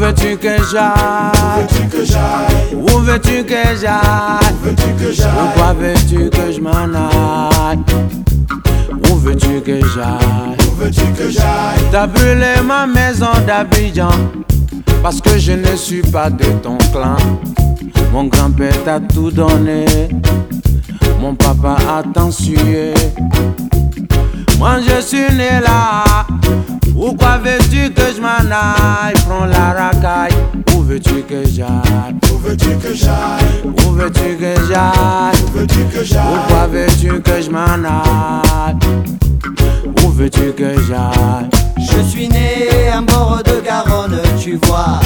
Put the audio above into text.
veux-tu que j'aille? Où veux-tu que j'aille? Pourquoi veux-tu que je m'en aille? Où veux-tu que j'aille? T'as brûlé ma maison d'Abidjan parce que je ne suis pas de ton clan. Mon grand-père t'a tout donné, mon papa a tant sué. Moi je suis né là. Pourquoi veux-tu que je m'en aille? Prends la racaille. Où veux-tu que j'aille? Où veux-tu que j'aille? Où veux-tu que j'aille? Où veux-tu que j'aille? Pourquoi veux-tu que je m'en aille? Où veux-tu que j'aille? Je suis né à bord de Garonne, tu vois.